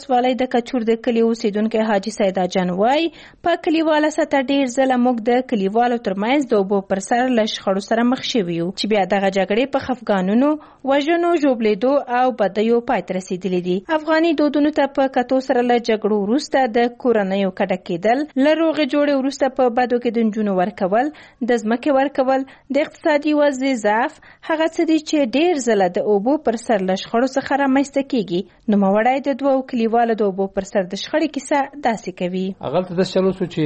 ولسوالۍ د کچور د کلي اوسیدونکی حاجي سیدا جان وایي په کلیواله سطح ډېر ځله موږ د کلیوالو ترمنځ د اوبو پر سر له شخړو سره مخ شوي یو چې بیا دغه جګړې په خفګانونو، وژنو، ژوبلېدو او بدیو پای ته رسېدلي دي. افغاني دودونو ته په کتو سره له جګړو وروسته د کورنیو کډه کېدل، له روغې جوړې وروسته په بدو کې د نجونو ورکول، د ځمکې ورکول، د اقتصادي وضع ضعف هغه څه دي چې ډېر ځله د اوبو پر سر له شخړو څخه رامنځته کېږي. نوموړی د دوو کلیوالو د اوبو پر سر د شخړې کیسه داسې کوي. هغلته داسې چل وشو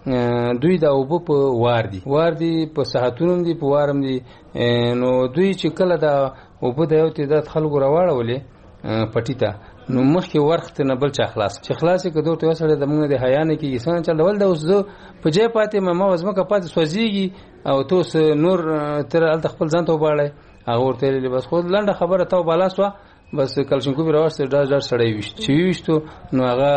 چې دوی د اوبو په وار دي په ساعتونو دي په وارم دي، نو دوی چې کله د اوبو د یو تعداد خلکو راواړولې پټي ته، نو مخکې وخت نه بل چا خلاص چې خلاصې کدو ته وسړه د موږ د حیا نه کېږي څنګه چل ډول د اوس زه په ځای پاتې ما وزمکه پاتې سوځېږي او توس نور تر هلته خپل ځان ته وباړی. هغه ورته ویلې بس خو لنډه خبره ته وبالا سوه، بس کلشنکوبي راوسته ډاډ سړی ویشت چې ویشتو، نو هغه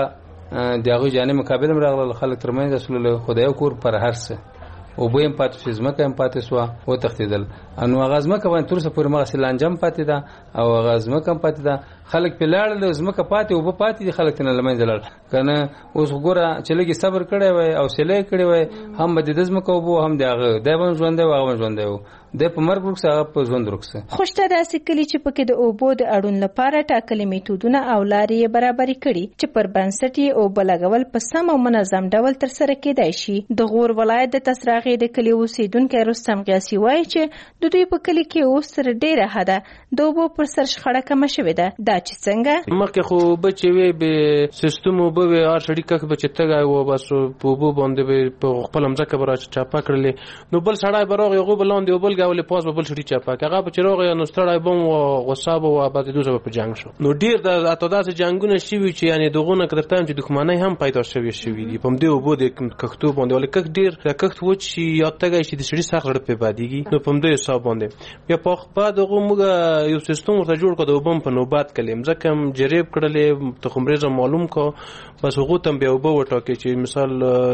د هغوی جانب مقابل هم راغلل، خلک ترمنځ اصلو خدای کور پر هر څه اوبه هم پاتې شوې، ځمکه هم پاتې سوه، وتښتېدل. نو هغه ځمکه باندې تر اوسه پورې مغسې لانجه هم پاتې ده او هغه ځمکه هم پاتې ده. خلک پرې لاړل، ځمکه پاتې، اوبه پاتې دي، خلک ترې له منځه لاړل. که نه اوس ګوره چې لږې صبر کړی وای او حوصله یې کړې وای، هم به د ده ځمکه اوبه هم د هغه دی به هم ژوندی و، هغه به ژوندی و، دی په مرګ ورکسه، هغه په ژوند ورکسه. خو شته داسې کلي چې پکې د اوبو د اړون لپاره ټاکلي میتودونه او لارې یې برابرې کړي چې پر بنسټ یې اوبه لګول په سم او منظم ډول ترسره کېدای شي. د غور ولایت د تسراغې د کلي اوسیدونکی رستم غیاسي وایي چې د دوی په کلي کې اوس تر ډېره حده د اوبو پر سر شخړه کمه شوې ده. دا چې څنګه مخکې خو اوبه چې وې به سیستم اوبه وې، هر سړي کښ به چې تږی و بس په اوبو باندې به په خپله مځکه به را چاپه کړلې، نو بل سړی به راغی هغوی به لاندې اوبه لګولې، پاس به بل سړي چاپه کړ، هغه به چې راغی نو ستړی به هم غصه به و، بعد دوی به په جنګ شو. نو ډېر حتی داسې جنګونه شوي چې یعنې دغونه که درته وایم چې دښمنۍ هم پیدا شوي دي په همدې اوبو د کښتو باندې، ولې کښت ډېر د کښت وچ شي یا تږی شي د سړي سخت زړه پرې بادېږي، نو په همدې حساب باندې بیا بعد هغو موږ یو سیستم ورته جوړ کړو د اوبه هم په نوبات کړلې، مځکه هم جریب کړلې، تخمریزه معلوم کړو، بس هغو ته هم بیا اوبه وټاکې چې مثال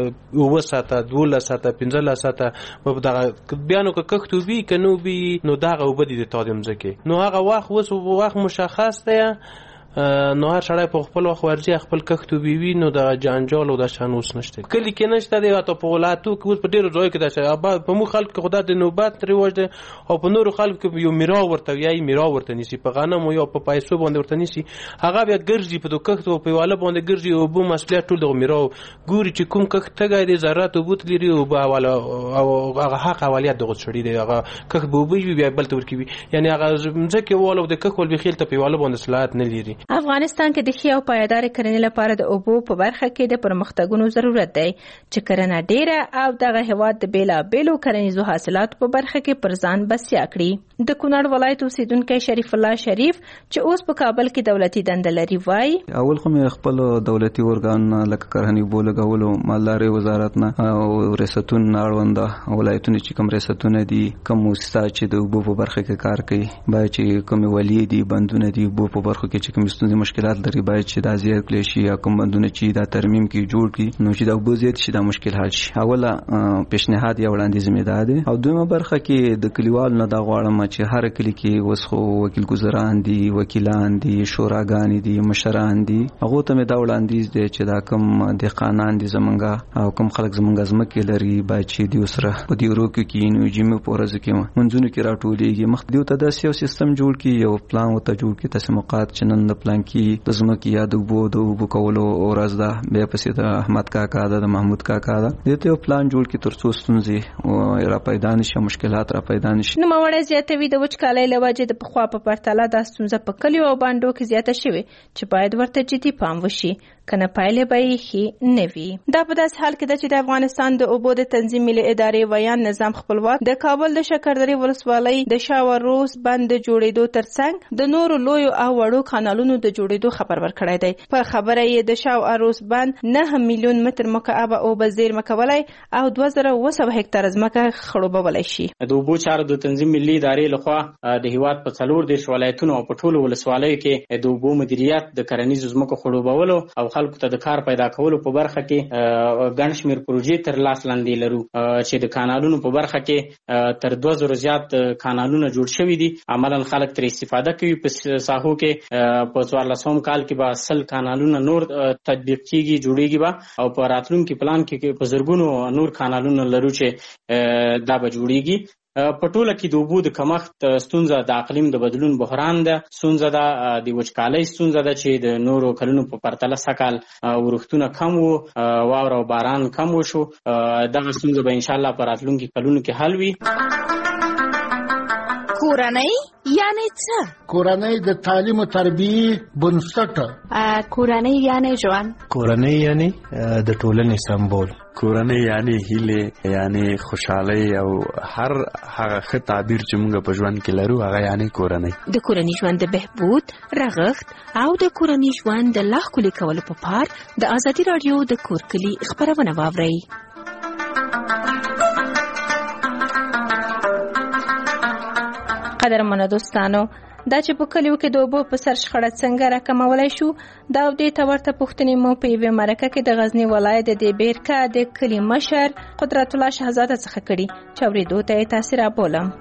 9 ساعته 12 ساعته 15 ساعته دغه بیا نو که کښت وبي که نه وبي نو دغه اوبه دي د تا د مځکې، نو هغه وخت مشخص دی، نو هر سړی په خپل وخت ورځي خپل کښت وبوي، نو د جنجال او د شان اوس نشته، کلي کې نشته دی، حتی په ولایتو کې اوس په ډېرو ځایو کې دا شی په موږ خلکو کې خدا د نوبت رواج دی، او په نورو خلکو کې یو میرا ورته وایي، میرا ورته نیسي په غنمو یا په پیسو باندې ورته نیسي، هغه بیا ګرځي په کښت او په واله باندې ګرځي، اوبه مسؤلیت ټول دغه میرا ګوري چې کوم کښت تږی دی ذرات اوبه لري او او هغه حق اولیت دغه سړي دی، هغه کښت به اوبه وي بیا بل ته ورکوي، یعنې هغه ځمکې واله د کښت والبخیل ته په واله باندې صلاحیت نه لري. افغانستان کې د ښې او پایدار کرنې لپاره د اوبو په برخه کې د پرمختګونو ضرورت دی چې کرنه ډیره او دغه هیواد د بیلابیلو کرنیزو حاصلاتو په برخه کې پر ځان بسیا کړي. د کونړ ولایت اوسیدونکی شریف الله شریف چې اوس په کابل کې دولتي دنده لري وایي اول خو مې خپل دولتي ارګان لکه کرهنی بولګولو مالداري وزارت نه او ریاستون اړونده ولایتونه چې کوم ریاستونه دي کوم مؤسسات چې د اوبو په برخه کې کار کوي باید چې کوم ولی دي بندونه دي اوبو په برخه کې چې کوم ستونزې مشکلات لري باید چې دا زیات کړي شي یا کوم بندونه چې دا ترمیم کې جوړ کړي نو چې دا اوبو زیات شي دا مشکل حل شي. اوله پیشنهاد یا وړاندیز مې ده او دویمه برخه کې د کلیوالو نه دا غواړم چې هر کلی کې وسخو وکیل ګزاران دي وکیلان دي شوراګان دي مشران دي هغه ته مې دا وړاندیز دی چې دا کوم د قانون دي زمونږه او کوم خلک زمونږه زمکه لري باید چې دی سره په دې ورکو کې نو جمع پورز کې منځونه کې راټولېږي مخ دیو ته د یو سیستم جوړ کی یو پلان وته جوړ کی تسمقات چنن د پلان کې د زمکه یا د وبو کولو او راز ده بیا پسې د احمد کاکا د محمود کاکا ده دته یو پلان جوړ کی تر څو ستونزې را پیدا نشي مشکلات را پیدا نشي. نو مړې زیاتوي د وچکالۍ لوجه د پخوا په پرتله د ستونزه په کلیو او باندو کې زیاته شوه چې باید ورته جدي پام وشي کنه پایله به یې نوي. دا په داس حال کې د چې د افغانستان د اوبو د تنظیم ملي ادارې ویان نظام خپلواک د کابل د شکردرې ولسوالۍ د شاوروز بند جوړېدو ترڅنګ د نورو لوی او وړو کانالونو د جوړېدو خبر ورکړی دی. په خبره یې د شاوروز بند 9 میلیون متر مکعب اوبه زیرمه کولای او 2700 هکتار ځمکه خړوبولای شي. د اوبو چارو د تنظیم ملي ادارې لخوا د هیواد په 4 ولایتونو او په ټولو ولسوالیو کې د اوبو مدیریت د کرنیزو ځمکو خړوبولو او خلکو ته د کار پیدا کولو په برخه کې ګڼ شمېر پروژې تر لاس لاندې لرو چې د کانالونو په برخه کې تر 2000 زیات کانالونه جوړ شوي دي. عملاً خلک تر استفاده کوي. په ساحو کې په 1400 کال کې به 100 کانالونه نور تطبیق کیږي، جوړیږي به، او په راتلونکي پلان کې په زرګونو نور کانالونه لرو چې دا به جوړیږي. په ټوله کې د اوبو د کمښت ستونزه د اقلیم د بدلون بحران ده، ستونزه ده د وچکالۍ ستونزه ده چې د نورو کلونو په پرتله سږکال ورښتونه کم وو، واوره او باران کم وشو. دغه ستونزه به انشاءالله په راتلونکي کلونو کې حل وي. کورنۍ یعنی څه؟ کورنۍ د تعلیم او تربیې بنسټ. کورنۍ یعنی ژوند. کورنۍ یعنی د ټولنې سمبول. کورنۍ یعنی هیله، یعنی خوشحالي او هر هغه ښه تعبیر چې موږ په ژوند کې لرو هغه یعنی کورنۍ. د کورنۍ ژوند د بهبود، رغښت او د کورنۍ ژوند د لا ښکلي کولو په پار د ازادي راډیو د کور کلي خپرونه واورئ. قدرمنو دوستانو، دا چې په کلیو کې د اوبو په سر شخړه څنګه راکمولی شو، دا او دې ته ورته پوښتنې مو په یوې مرکه کې د غزني ولایت د بیرکه د کلي مشر قدرت الله شهزاده څخه کړي، چې اورېدو ته یې تاسې رابولم.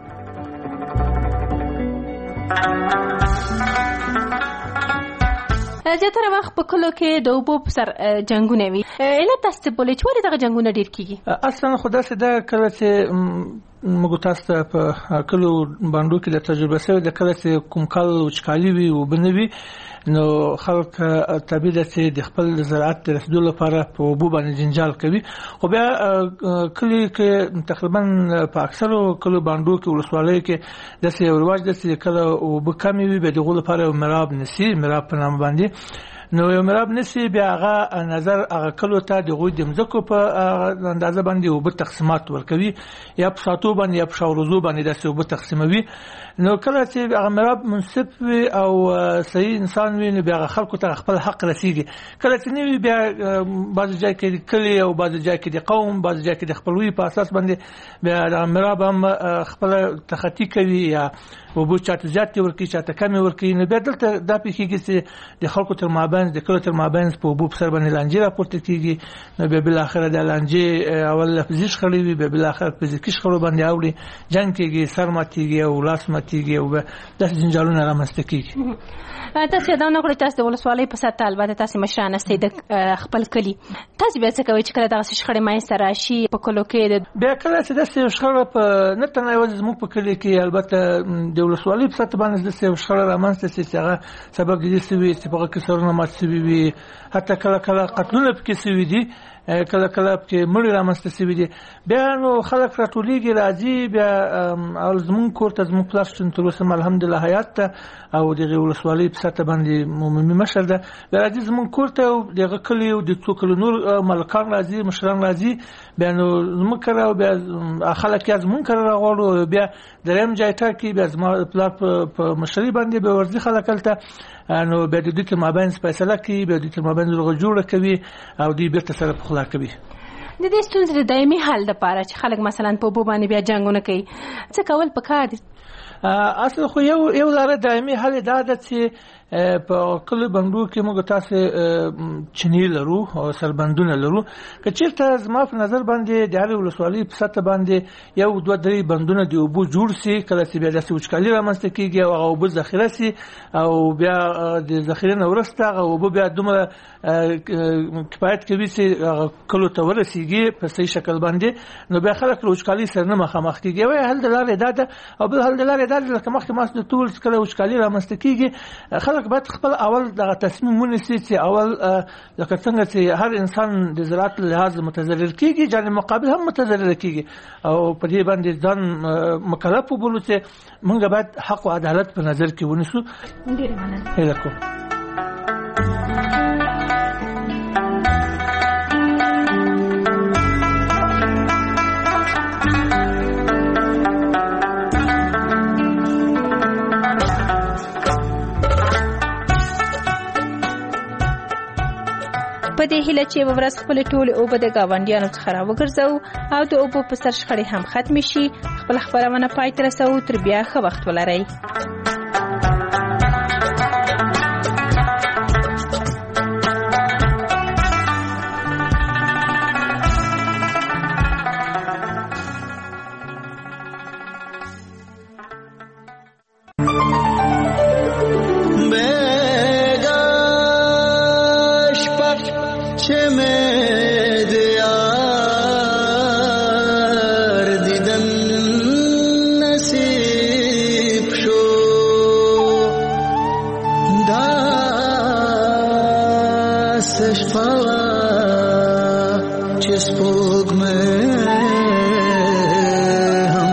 زیاتره وخت په کلو کې د اوبو په سر جنګونه وي. علت تاسو څه بولئ چې ولې دغه جنګونه ډېر کېږي؟ اصلا خو داسې ده کله چې موږ تاسو ته په کلو باندو کې د تجربه سوي ده، کله چې کوم کال وچکالي وي اوبه نه وي، نو خلک طبیعي ده چې د خپل زراعت د رسېدو لپاره په اوبو باندې جنجال کوي. خو بیا کلي کې تقریبا په اکثرو کلو باندو کې ولسوالیو کې داسې یو رواج ده چې کله اوبه کمې وي بیا د هغو لپاره یو مراب نیسي، مراب په نامه باندې. نو یو مراب نسی بیا هغه نظر هغه کلو ته د غوی د مځکو په اندازه باندې اوبه تقسیمات ورکوي، یا په ساتو باندې یا په شاورزو باندې داسې اوبه تقسیموي. نو کله چې هغه مراب منصف وي او صحیح انسان وي، نو بیا هغه خلکو ته خپل حق رسیږي. کله چې نه وي بیا بعضې ځای کې د کلي او بعضې ځای کې د قوم، بعضې ځای کې د خپلوي په اساس باندې بیا هغه مراب هم خپله تخطي کوي، یا اوبه چاته زیاتې ورکوي چاته کمې ورکوي. نو بیا دلته دا پېښېږي چې د خلکو تر مابین د کلو تر مابین په اوبو په سر باندې لانجې راپورته کېږي. نو بیا بالاخره د لانجې اول لفظي شخړې وي، بیا بالاخره فزیکي شخړو باندې اوړي، جنګ کېږي، سر ماتېږي او لاس ماتېږي او داسې جنجالونه رامنځته کېږي. تاسو یادونه کړئ تاسو د ولسوالۍ په سطحه البته تاسو مشران استئ د خپل کلي، تاسو بیا څه کوئ چې کله دغسې شخړې منځته راشي په کلو کې؟ بیا کله چې داسې شخړه په نه تنها یوازې زموږ په کلي کې، البته د ولسوالۍ په سطحه باندې داسې شخړه رامنځته شي چې هغه سبب د دې سوي چې په هغه کې سرونه مات سوي وي، حتی کله کله قتلونه پکې سوي دي، کله کله پکې مړي رامنځته سوي دي. بیا نو خلک راټولېږي، راځي، بیا زموږ کور ته زموږ پلار چې تر اوسه الحمدلله حیات ته او دغه ولسوالۍ په سطحه باندې عمومي مشر ده، بیا راځي زموږ کور ته او دغه کلي او د څو کلو نور ملکان راځي، مشران راځي، بیا نو زموږ کره او بیا خلک یې زموږ کره راغواړو، بیا درېیم ځای ټاکي، بیا زما پلار په مشري باندې به ورځي خلک هلته، نو بیا د دوی تر مابین فیصله کوي، بیا دوی تر مابین لغه جوړه کوي او دوی بیرته سره پخلا کوي. د دې ستونزې د دایمي حل لپاره چې خلک مثلا په اوبو باندې بیا جنګونه کوي، څه کول پکار دي؟ اصل خو یو لاره دایمي حل دا ده چې په کلي بندو کې موږ تاسو چینی لرو او سربندونه لرو. که چیرته زما په نظر باندې د هرې ولسوالۍ په سطحه باندې یو دوه درې بندونه د اوبو جوړ سي، کله چې بیا داسې وچکالي رامنځته کېږي او هغه اوبه ذخیره سي او بیا د ذخیرې نه وروسته هغه اوبه بیا دومره کفایت کوي چې کلو ته ورسېږي په صحیح شکل باندې، نو بیا خلک له وچکالۍ سره نه مخامخ کېږي. یو حل د لارې دا ده او بل حل د لارې دا ده لکه مخکې ما د ټول کله وچکالي رامنځته کېږي، خلک باید خپل اول دغه تصمیم ونیسي چې اول لکه څنګه چې هر انسان د زراعت له لحاظه متضرر کېږي، جانب مقابل هم متضرر کېږي، او په دې باندې ځان مکلف وبولو چې موږ باید حق او عدالت په نظر کې ونیسو. ډېره مننه. په دې هیله چې ورځ خپل ټول اوبه د گاونډیانو څخه راوګرځو او د اوبو په سر شخړې هم ختم شي. خپل خبرونه پای ته رسوو، تر بیا ښه وخت ولرئ. چې مې د یار دیدن نصیب شو داسې شپه چې سپوږمۍ هم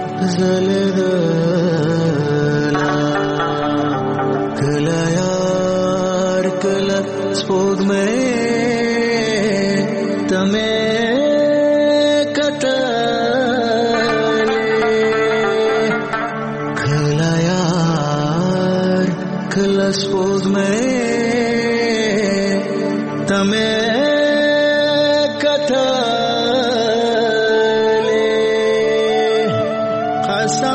ځلېدله کله یار کله سپوږمۍ ته مې کتلې کله یار کله سپوږمۍ ته مې کتلې قسم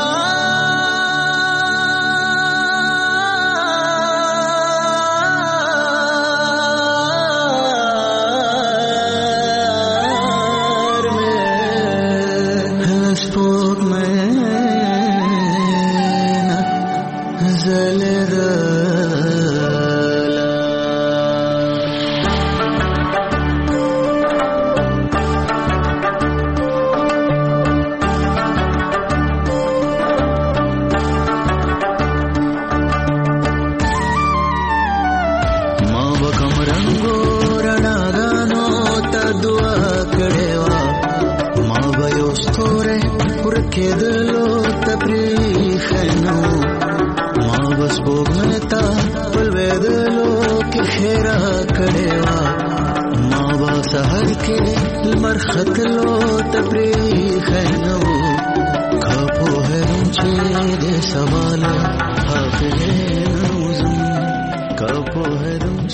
مرختلو تبریخ نو کپو هرم چې د سوال حافظ نوزم کپو هرم